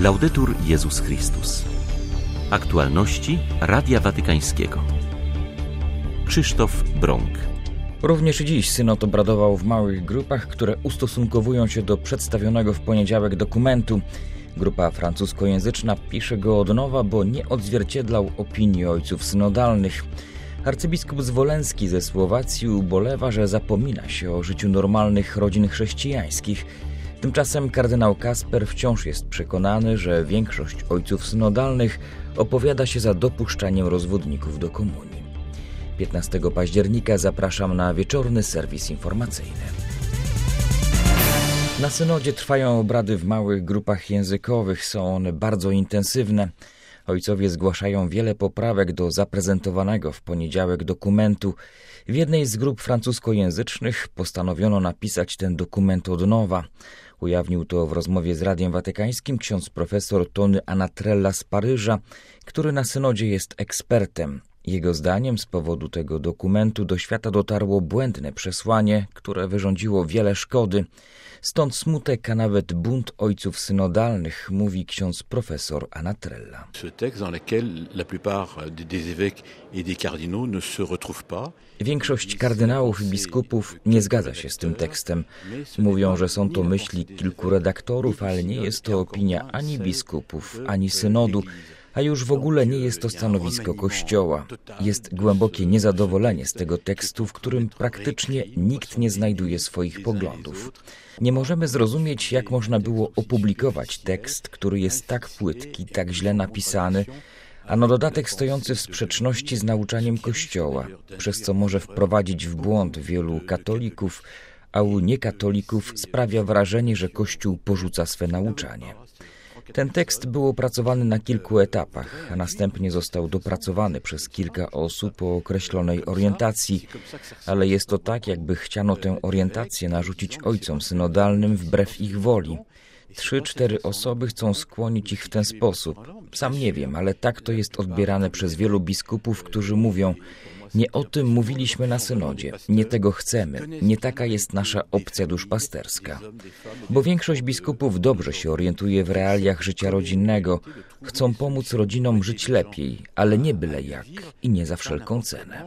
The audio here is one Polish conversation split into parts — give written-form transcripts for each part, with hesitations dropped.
Laudetur Jezus Chrystus. Aktualności Radia Watykańskiego. Krzysztof Brąk. Również dziś synod obradował w małych grupach, które ustosunkowują się do przedstawionego w poniedziałek dokumentu. Grupa francuskojęzyczna pisze go od nowa, bo nie odzwierciedlał opinii ojców synodalnych. Arcybiskup Zwolenski ze Słowacji ubolewa, że zapomina się o życiu normalnych rodzin chrześcijańskich. Tymczasem kardynał Kasper wciąż jest przekonany, że większość ojców synodalnych opowiada się za dopuszczaniem rozwodników do komunii. 15 października zapraszam na wieczorny serwis informacyjny. Na synodzie trwają obrady w małych grupach językowych. Są one bardzo intensywne. Ojcowie zgłaszają wiele poprawek do zaprezentowanego w poniedziałek dokumentu. W jednej z grup francuskojęzycznych postanowiono napisać ten dokument od nowa. Ujawnił to w rozmowie z Radiem Watykańskim ksiądz profesor Tony Anatrella z Paryża, który na synodzie jest ekspertem. Jego zdaniem z powodu tego dokumentu do świata dotarło błędne przesłanie, które wyrządziło wiele szkody. Stąd smutek, a nawet bunt ojców synodalnych, mówi ksiądz profesor Anatrella. Większość kardynałów i biskupów nie zgadza się z tym tekstem. Mówią, że są to myśli kilku redaktorów, ale nie jest to opinia ani biskupów, ani synodu, a już w ogóle nie jest to stanowisko Kościoła. Jest głębokie niezadowolenie z tego tekstu, w którym praktycznie nikt nie znajduje swoich poglądów. Nie możemy zrozumieć, jak można było opublikować tekst, który jest tak płytki, tak źle napisany, a na dodatek stojący w sprzeczności z nauczaniem Kościoła, przez co może wprowadzić w błąd wielu katolików, a u niekatolików sprawia wrażenie, że Kościół porzuca swe nauczanie. Ten tekst był opracowany na kilku etapach, a następnie został dopracowany przez kilka osób o określonej orientacji, ale jest to tak, jakby chciano tę orientację narzucić ojcom synodalnym wbrew ich woli. 3-4 osoby chcą skłonić ich w ten sposób. Sam nie wiem, ale tak to jest odbierane przez wielu biskupów, którzy mówią: nie o tym mówiliśmy na synodzie, nie tego chcemy, nie taka jest nasza opcja duszpasterska. Bo większość biskupów dobrze się orientuje w realiach życia rodzinnego, chcą pomóc rodzinom żyć lepiej, ale nie byle jak i nie za wszelką cenę.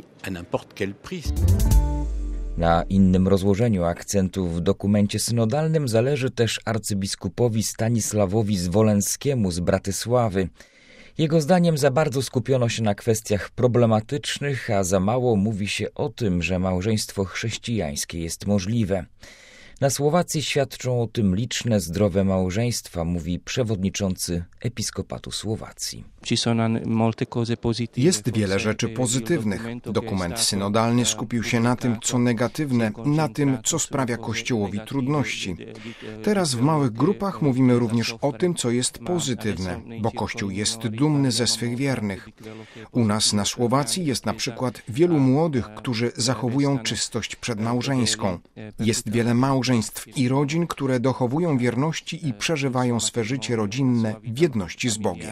Na innym rozłożeniu akcentów w dokumencie synodalnym zależy też arcybiskupowi Stanisławowi Zwolenskiemu z Bratysławy. Jego zdaniem za bardzo skupiono się na kwestiach problematycznych, a za mało mówi się o tym, że małżeństwo chrześcijańskie jest możliwe. Na Słowacji świadczą o tym liczne zdrowe małżeństwa, mówi przewodniczący Episkopatu Słowacji. Jest wiele rzeczy pozytywnych. Dokument synodalny skupił się na tym, co negatywne, na tym, co sprawia Kościołowi trudności. Teraz w małych grupach mówimy również o tym, co jest pozytywne, bo Kościół jest dumny ze swych wiernych. U nas na Słowacji jest na przykład wielu młodych, którzy zachowują czystość przedmałżeńską. Jest wiele małżeństw i rodzin, które dochowują wierności i przeżywają swe życie rodzinne w jedności z Bogiem.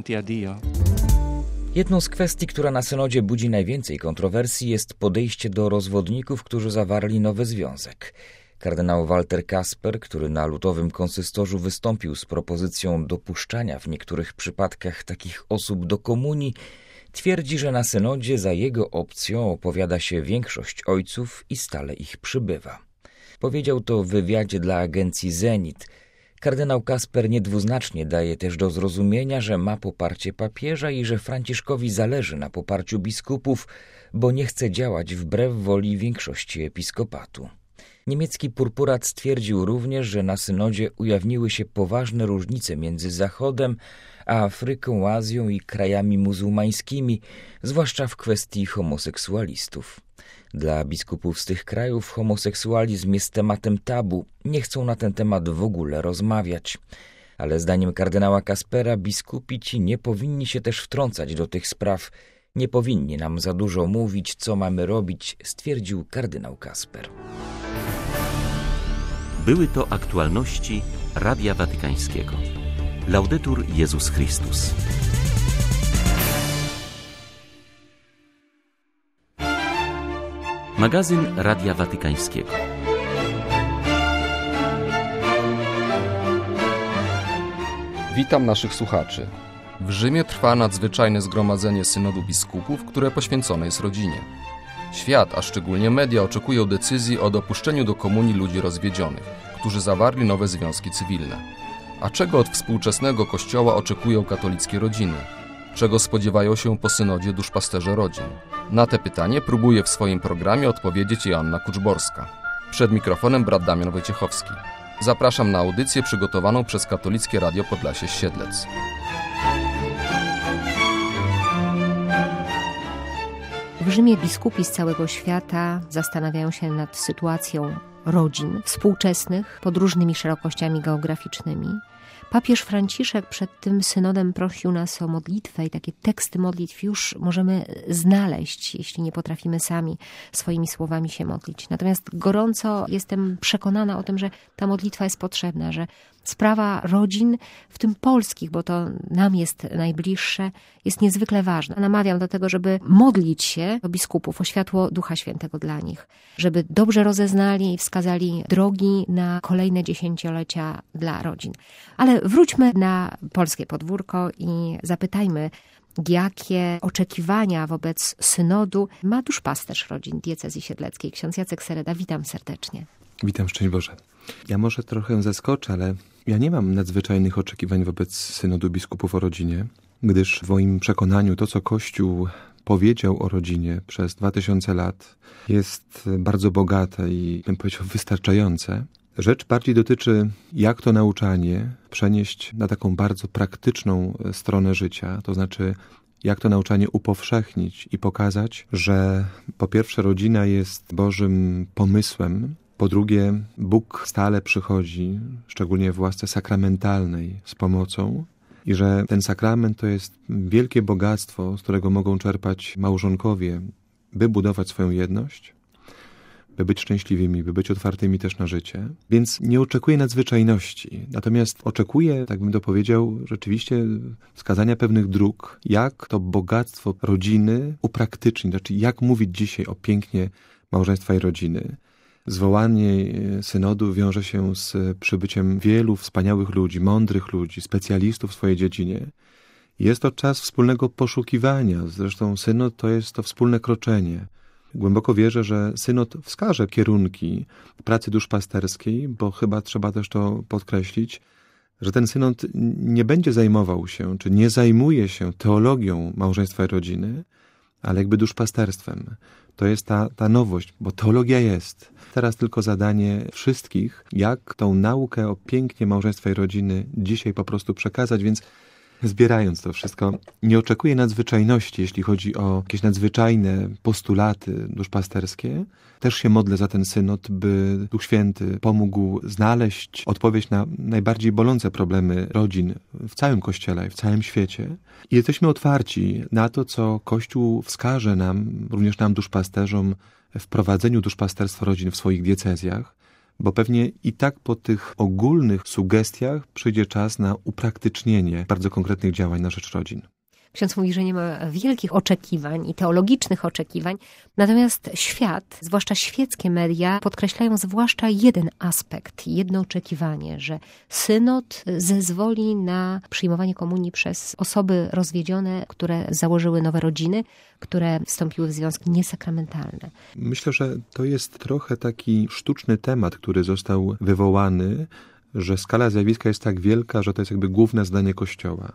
Jedną z kwestii, która na synodzie budzi najwięcej kontrowersji, jest podejście do rozwodników, którzy zawarli nowy związek. Kardynał Walter Kasper, który na lutowym konsystorzu wystąpił z propozycją dopuszczania w niektórych przypadkach takich osób do komunii, twierdzi, że na synodzie za jego opcją opowiada się większość ojców i stale ich przybywa. Powiedział to w wywiadzie dla agencji Zenit. Kardynał Kasper niedwuznacznie daje też do zrozumienia, że ma poparcie papieża i że Franciszkowi zależy na poparciu biskupów, bo nie chce działać wbrew woli większości episkopatu. Niemiecki purpurat stwierdził również, że na synodzie ujawniły się poważne różnice między Zachodem a Afryką, Azją i krajami muzułmańskimi, zwłaszcza w kwestii homoseksualistów. Dla biskupów z tych krajów homoseksualizm jest tematem tabu, nie chcą na ten temat w ogóle rozmawiać. Ale zdaniem kardynała Kaspera biskupi ci nie powinni się też wtrącać do tych spraw, nie powinni nam za dużo mówić, co mamy robić, stwierdził kardynał Kasper. Były to aktualności Radia Watykańskiego. Laudetur Jezus Chrystus. Magazyn Radia Watykańskiego. Witam naszych słuchaczy. W Rzymie trwa nadzwyczajne zgromadzenie synodu biskupów, które poświęcone jest rodzinie. Świat, a szczególnie media, oczekują decyzji o dopuszczeniu do komunii ludzi rozwiedzionych, którzy zawarli nowe związki cywilne. A czego od współczesnego Kościoła oczekują katolickie rodziny? Czego spodziewają się po synodzie duszpasterze rodzin? Na te pytanie próbuje w swoim programie odpowiedzieć Joanna Kuczborska. Przed mikrofonem brat Damian Wojciechowski. Zapraszam na audycję przygotowaną przez Katolickie Radio Podlasie-Siedlec. W Rzymie biskupi z całego świata zastanawiają się nad sytuacją rodzin współczesnych pod różnymi szerokościami geograficznymi. Papież Franciszek przed tym synodem prosił nas o modlitwę i takie teksty modlitw już możemy znaleźć, jeśli nie potrafimy sami swoimi słowami się modlić. Natomiast gorąco jestem przekonana o tym, że ta modlitwa jest potrzebna, że sprawa rodzin, w tym polskich, bo to nam jest najbliższe, jest niezwykle ważna. Namawiam do tego, żeby modlić się do biskupów o światło Ducha Świętego dla nich, żeby dobrze rozeznali i wskazali drogi na kolejne dziesięciolecia dla rodzin. Ale wróćmy na polskie podwórko i zapytajmy, jakie oczekiwania wobec synodu ma duszpasterz rodzin diecezji siedleckiej, ksiądz Jacek Sereda. Witam serdecznie. Witam, szczęść Boże. Ja może trochę zaskoczę, ale ja nie mam nadzwyczajnych oczekiwań wobec synodu biskupów o rodzinie, gdyż w moim przekonaniu to, co Kościół powiedział o rodzinie przez 2000 lat, jest bardzo bogate i, bym powiedział, wystarczające. Rzecz bardziej dotyczy, jak to nauczanie przenieść na taką bardzo praktyczną stronę życia, to znaczy jak to nauczanie upowszechnić i pokazać, że po pierwsze rodzina jest Bożym pomysłem, po drugie Bóg stale przychodzi, szczególnie w łasce sakramentalnej, z pomocą i że ten sakrament to jest wielkie bogactwo, z którego mogą czerpać małżonkowie, by budować swoją jedność, by być szczęśliwymi, by być otwartymi też na życie. Więc nie oczekuję nadzwyczajności. Natomiast oczekuję, tak bym to powiedział, rzeczywiście wskazania pewnych dróg, jak to bogactwo rodziny upraktycznić. Znaczy, jak mówić dzisiaj o pięknie małżeństwa i rodziny. Zwołanie synodu wiąże się z przybyciem wielu wspaniałych ludzi, mądrych ludzi, specjalistów w swojej dziedzinie. Jest to czas wspólnego poszukiwania. Zresztą synod to jest to wspólne kroczenie. Głęboko wierzę, że synod wskaże kierunki pracy duszpasterskiej, bo chyba trzeba też to podkreślić, że ten synod nie będzie zajmował się, czy nie zajmuje się teologią małżeństwa i rodziny, ale jakby duszpasterstwem. To jest ta nowość, bo teologia jest. Teraz tylko zadanie wszystkich, jak tą naukę o pięknie małżeństwa i rodziny dzisiaj po prostu przekazać, więc zbierając to wszystko, nie oczekuję nadzwyczajności, jeśli chodzi o jakieś nadzwyczajne postulaty duszpasterskie. Też się modlę za ten synod, by Duch Święty pomógł znaleźć odpowiedź na najbardziej bolące problemy rodzin w całym Kościele i w całym świecie. I jesteśmy otwarci na to, co Kościół wskaże nam, również nam duszpasterzom, w prowadzeniu duszpasterstwa rodzin w swoich diecezjach. Bo pewnie i tak po tych ogólnych sugestiach przyjdzie czas na upraktycznienie bardzo konkretnych działań na rzecz rodzin. Ksiądz mówi, że nie ma wielkich oczekiwań i teologicznych oczekiwań, natomiast świat, zwłaszcza świeckie media, podkreślają zwłaszcza jeden aspekt, jedno oczekiwanie, że synod zezwoli na przyjmowanie komunii przez osoby rozwiedzione, które założyły nowe rodziny, które wstąpiły w związki niesakramentalne. Myślę, że to jest trochę taki sztuczny temat, który został wywołany, że skala zjawiska jest tak wielka, że to jest jakby główne zdanie Kościoła.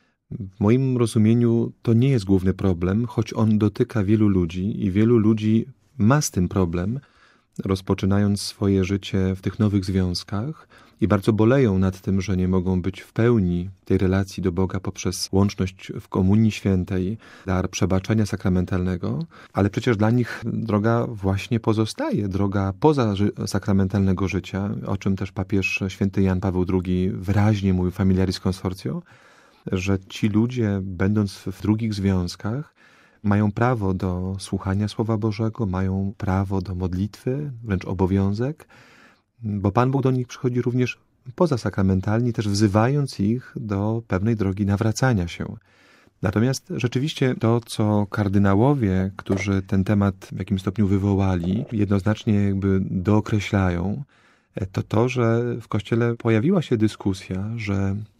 W moim rozumieniu to nie jest główny problem, choć on dotyka wielu ludzi i wielu ludzi ma z tym problem, rozpoczynając swoje życie w tych nowych związkach i bardzo boleją nad tym, że nie mogą być w pełni tej relacji do Boga poprzez łączność w Komunii Świętej, dar przebaczenia sakramentalnego, ale przecież dla nich droga właśnie pozostaje, droga poza sakramentalnego życia, o czym też papież święty Jan Paweł II wyraźnie mówił w Familiaris Consortio, że ci ludzie, będąc w drugich związkach, mają prawo do słuchania Słowa Bożego, mają prawo do modlitwy, wręcz obowiązek, bo Pan Bóg do nich przychodzi również pozasakramentalnie, też wzywając ich do pewnej drogi nawracania się. Natomiast rzeczywiście to, co kardynałowie, którzy ten temat w jakimś stopniu wywołali, jednoznacznie jakby dookreślają, to, że w Kościele pojawiła się dyskusja, że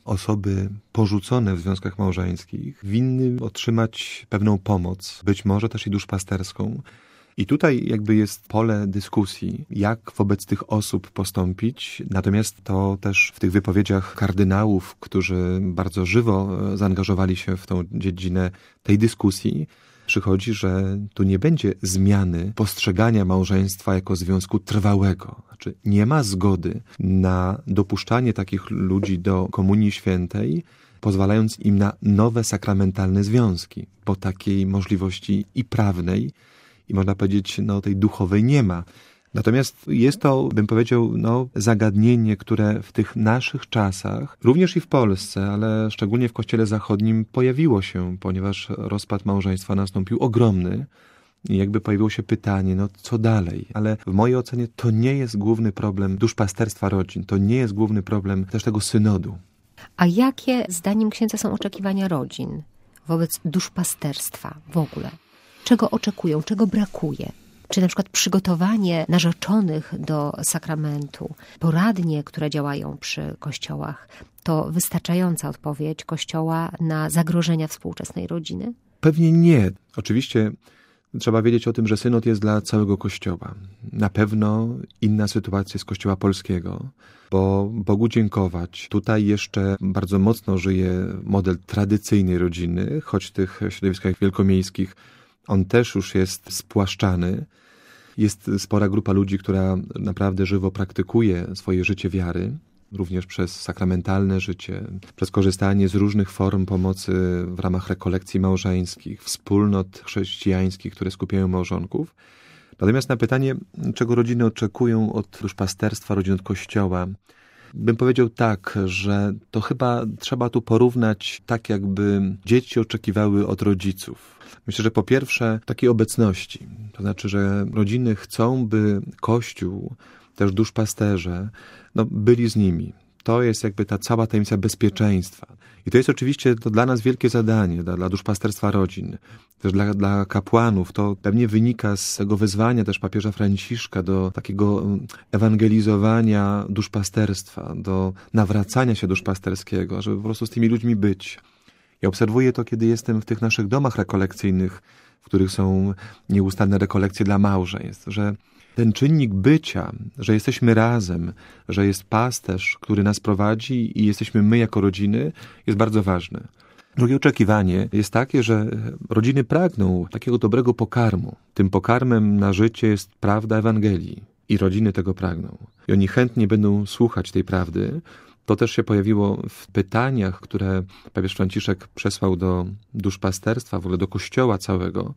osoby porzucone w związkach małżeńskich winny otrzymać pewną pomoc, być może też i duszpasterską. I tutaj jakby jest pole dyskusji, jak wobec tych osób postąpić. Natomiast to też w tych wypowiedziach kardynałów, którzy bardzo żywo zaangażowali się w tą dziedzinę tej dyskusji, przychodzi, że tu nie będzie zmiany postrzegania małżeństwa jako związku trwałego. Znaczy nie ma zgody na dopuszczanie takich ludzi do Komunii Świętej, pozwalając im na nowe sakramentalne związki, bo takiej możliwości i prawnej, i można powiedzieć, tej duchowej nie ma. Natomiast jest to, bym powiedział, zagadnienie, które w tych naszych czasach, również i w Polsce, ale szczególnie w Kościele Zachodnim pojawiło się, ponieważ rozpad małżeństwa nastąpił ogromny i jakby pojawiło się pytanie, co dalej? Ale w mojej ocenie to nie jest główny problem duszpasterstwa rodzin, to nie jest główny problem też tego synodu. A jakie, zdaniem księdza, są oczekiwania rodzin wobec duszpasterstwa w ogóle? Czego oczekują, czego brakuje? Czy na przykład przygotowanie narzeczonych do sakramentu, poradnie, które działają przy kościołach, to wystarczająca odpowiedź Kościoła na zagrożenia współczesnej rodziny? Pewnie nie. Oczywiście trzeba wiedzieć o tym, że synod jest dla całego Kościoła. Na pewno inna sytuacja jest Kościoła polskiego, bo Bogu dziękować. Tutaj jeszcze bardzo mocno żyje model tradycyjnej rodziny, choć w tych środowiskach wielkomiejskich on też już jest spłaszczany. Jest spora grupa ludzi, która naprawdę żywo praktykuje swoje życie wiary, również przez sakramentalne życie, przez korzystanie z różnych form pomocy w ramach rekolekcji małżeńskich, wspólnot chrześcijańskich, które skupiają małżonków. Natomiast na pytanie, czego rodziny oczekują od duszpasterstwa, rodzin od Kościoła, bym powiedział tak, że to chyba trzeba tu porównać tak, jakby dzieci oczekiwały od rodziców. Myślę, że po pierwsze takiej obecności. To znaczy, że rodziny chcą, by Kościół, też duszpasterze, byli z nimi. To jest jakby ta cała tajemnica bezpieczeństwa. I to jest oczywiście dla nas wielkie zadanie, dla duszpasterstwa rodzin, też dla kapłanów. To pewnie wynika z tego wezwania też papieża Franciszka do takiego ewangelizowania duszpasterstwa, do nawracania się duszpasterskiego, żeby po prostu z tymi ludźmi być. Ja obserwuję to, kiedy jestem w tych naszych domach rekolekcyjnych, w których są nieustanne rekolekcje dla małżeństw, że ten czynnik bycia, że jesteśmy razem, że jest pasterz, który nas prowadzi i jesteśmy my jako rodziny, jest bardzo ważny. Drugie oczekiwanie jest takie, że rodziny pragną takiego dobrego pokarmu. Tym pokarmem na życie jest prawda Ewangelii i rodziny tego pragną. I oni chętnie będą słuchać tej prawdy. To też się pojawiło w pytaniach, które papież Franciszek przesłał do duszpasterstwa, w ogóle do Kościoła całego,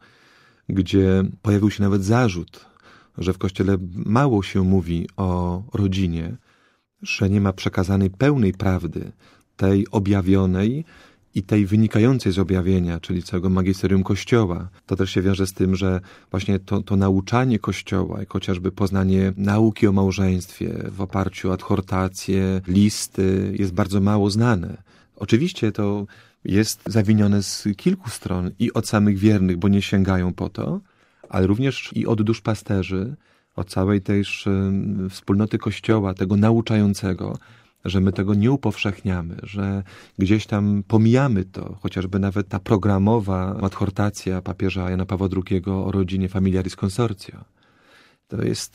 gdzie pojawił się nawet zarzut, że w Kościele mało się mówi o rodzinie, że nie ma przekazanej pełnej prawdy, tej objawionej i tej wynikającej z objawienia, czyli całego magisterium Kościoła. To też się wiąże z tym, że właśnie to nauczanie Kościoła, jak chociażby poznanie nauki o małżeństwie w oparciu o adhortacje, listy, jest bardzo mało znane. Oczywiście to jest zawinione z kilku stron i od samych wiernych, bo nie sięgają po to, ale również i od duszpasterzy, od całej tejż wspólnoty Kościoła, tego nauczającego, że my tego nie upowszechniamy, że gdzieś tam pomijamy to, chociażby nawet ta programowa adhortacja papieża Jana Pawła II o rodzinie Familiaris Consortio. To jest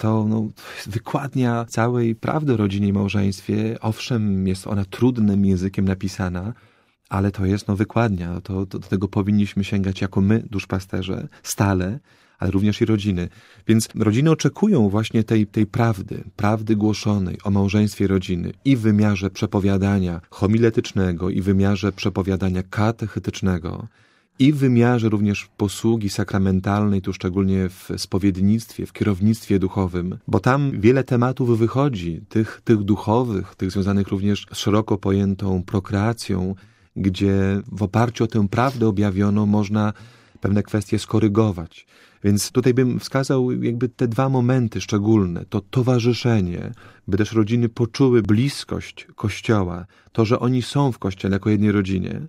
wykładnia całej prawdy o rodzinie i małżeństwie. Owszem, jest ona trudnym językiem napisana, ale to jest wykładnia. Do tego powinniśmy sięgać jako my, duszpasterze, stale, ale również i rodziny. Więc rodziny oczekują właśnie tej prawdy głoszonej o małżeństwie rodziny i w wymiarze przepowiadania homiletycznego, i w wymiarze przepowiadania katechetycznego, i w wymiarze również posługi sakramentalnej, tu szczególnie w spowiednictwie, w kierownictwie duchowym, bo tam wiele tematów wychodzi, tych duchowych, tych związanych również z szeroko pojętą prokreacją, gdzie w oparciu o tę prawdę objawioną można pewne kwestie skorygować. Więc tutaj bym wskazał jakby te dwa momenty szczególne, to towarzyszenie, by też rodziny poczuły bliskość Kościoła, to, że oni są w Kościele jako jednej rodzinie.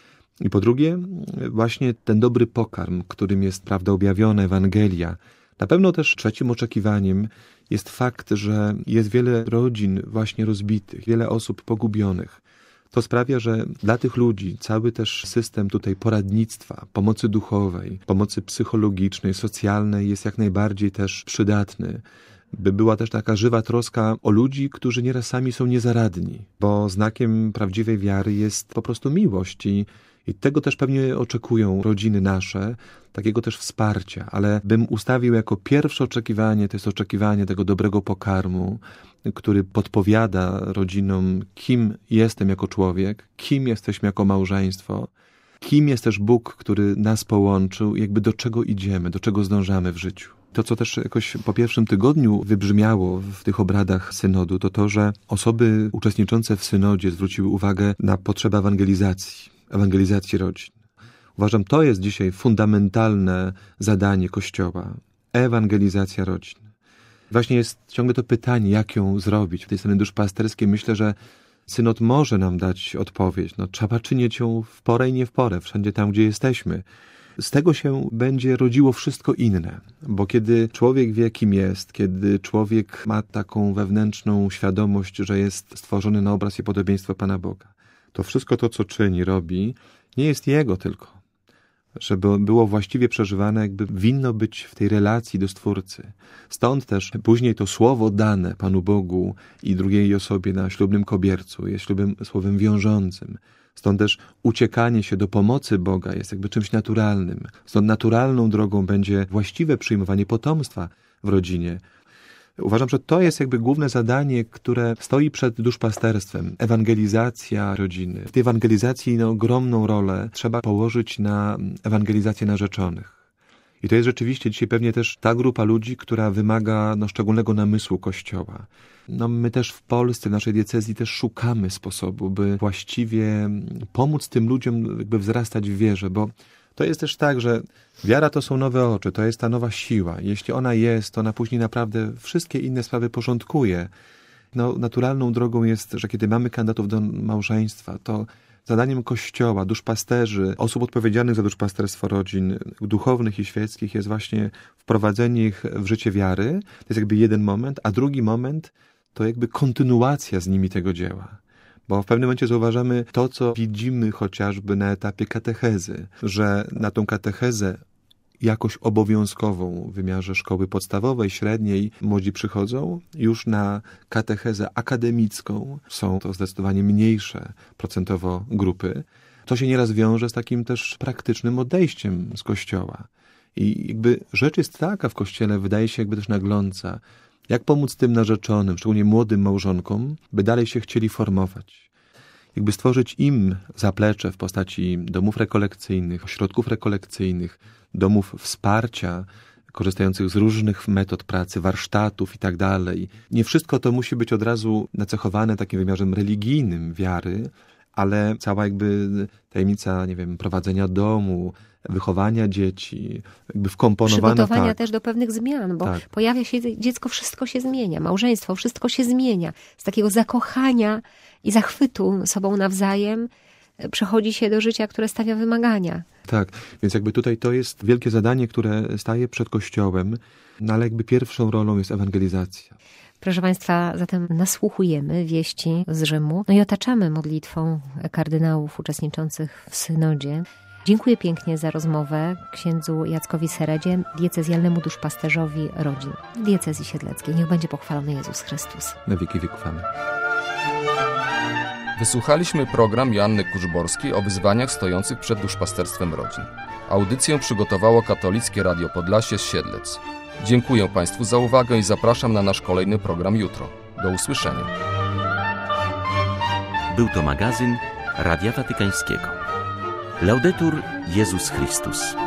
I po drugie, właśnie ten dobry pokarm, którym jest prawda objawiona, Ewangelia. Na pewno też trzecim oczekiwaniem jest fakt, że jest wiele rodzin właśnie rozbitych, wiele osób pogubionych. To sprawia, że dla tych ludzi cały też system tutaj poradnictwa, pomocy duchowej, pomocy psychologicznej, socjalnej jest jak najbardziej też przydatny. By była też taka żywa troska o ludzi, którzy nieraz sami są niezaradni, bo znakiem prawdziwej wiary jest po prostu miłość i tego też pewnie oczekują rodziny nasze, takiego też wsparcia, ale bym ustawił jako pierwsze oczekiwanie, to jest oczekiwanie tego dobrego pokarmu, który podpowiada rodzinom, kim jestem jako człowiek, kim jesteśmy jako małżeństwo, kim jest też Bóg, który nas połączył, jakby do czego idziemy, do czego zdążamy w życiu. To, co też jakoś po pierwszym tygodniu wybrzmiało w tych obradach synodu, to to, że osoby uczestniczące w synodzie zwróciły uwagę na potrzebę ewangelizacji rodzin. Uważam, to jest dzisiaj fundamentalne zadanie Kościoła. Ewangelizacja rodzin. Właśnie jest ciągle to pytanie, jak ją zrobić. W tej strony duszpasterskiej myślę, że synod może nam dać odpowiedź. Trzeba czynić ją w porę i nie w porę, wszędzie tam, gdzie jesteśmy. Z tego się będzie rodziło wszystko inne, bo kiedy człowiek wie, kim jest, kiedy człowiek ma taką wewnętrzną świadomość, że jest stworzony na obraz i podobieństwo Pana Boga, to wszystko to, co czyni, robi, nie jest jego tylko. Żeby było właściwie przeżywane, jakby winno być w tej relacji do Stwórcy. Stąd też później to słowo dane Panu Bogu i drugiej osobie na ślubnym kobiercu jest słowem wiążącym. Stąd też uciekanie się do pomocy Boga jest jakby czymś naturalnym. Stąd naturalną drogą będzie właściwe przyjmowanie potomstwa w rodzinie. Uważam, że to jest jakby główne zadanie, które stoi przed duszpasterstwem. Ewangelizacja rodziny. W tej ewangelizacji ogromną rolę trzeba położyć na ewangelizację narzeczonych. I to jest rzeczywiście dzisiaj pewnie też ta grupa ludzi, która wymaga szczególnego namysłu Kościoła. My też w Polsce, w naszej diecezji też szukamy sposobu, by właściwie pomóc tym ludziom jakby wzrastać w wierze, bo to jest też tak, że wiara to są nowe oczy, to jest ta nowa siła. Jeśli ona jest, to ona później naprawdę wszystkie inne sprawy porządkuje. Naturalną drogą jest, że kiedy mamy kandydatów do małżeństwa, to zadaniem Kościoła, duszpasterzy, osób odpowiedzialnych za duszpasterstwo rodzin duchownych i świeckich jest właśnie wprowadzenie ich w życie wiary. To jest jakby jeden moment, a drugi moment to jakby kontynuacja z nimi tego dzieła. Bo w pewnym momencie zauważamy to, co widzimy chociażby na etapie katechezy, że na tą katechezę jakoś obowiązkową w wymiarze szkoły podstawowej, średniej młodzi przychodzą, już na katechezę akademicką są to zdecydowanie mniejsze procentowo grupy. To się nieraz wiąże z takim też praktycznym odejściem z Kościoła. I jakby rzecz jest taka w Kościele, wydaje się jakby też nagląca, jak pomóc tym narzeczonym, szczególnie młodym małżonkom, by dalej się chcieli formować. Jakby stworzyć im zaplecze w postaci domów rekolekcyjnych, ośrodków rekolekcyjnych, domów wsparcia, korzystających z różnych metod pracy, warsztatów i tak dalej. Nie wszystko to musi być od razu nacechowane takim wymiarem religijnym wiary, ale cała jakby tajemnica, prowadzenia domu, wychowania dzieci, jakby wkomponowana. Przygotowania też do pewnych zmian, bo pojawia się dziecko, wszystko się zmienia, małżeństwo, wszystko się zmienia. Z takiego zakochania i zachwytu sobą nawzajem przechodzi się do życia, które stawia wymagania. Tak, więc jakby tutaj to jest wielkie zadanie, które staje przed Kościołem, ale jakby pierwszą rolą jest ewangelizacja. Proszę Państwa, zatem nasłuchujemy wieści z Rzymu, i otaczamy modlitwą kardynałów uczestniczących w synodzie. Dziękuję pięknie za rozmowę księdzu Jackowi Seredzie, diecezjalnemu duszpasterzowi rodzin w diecezji siedleckiej. Niech będzie pochwalony Jezus Chrystus. Na wieki wieków. Amen. Wysłuchaliśmy program Joanny Kurzborskiej o wyzwaniach stojących przed duszpasterstwem rodzin. Audycję przygotowało Katolickie Radio Podlasie z Siedlec. Dziękuję Państwu za uwagę i zapraszam na nasz kolejny program jutro. Do usłyszenia. Był to magazyn Radia Watykańskiego. Laudetur Jezus Chrystus.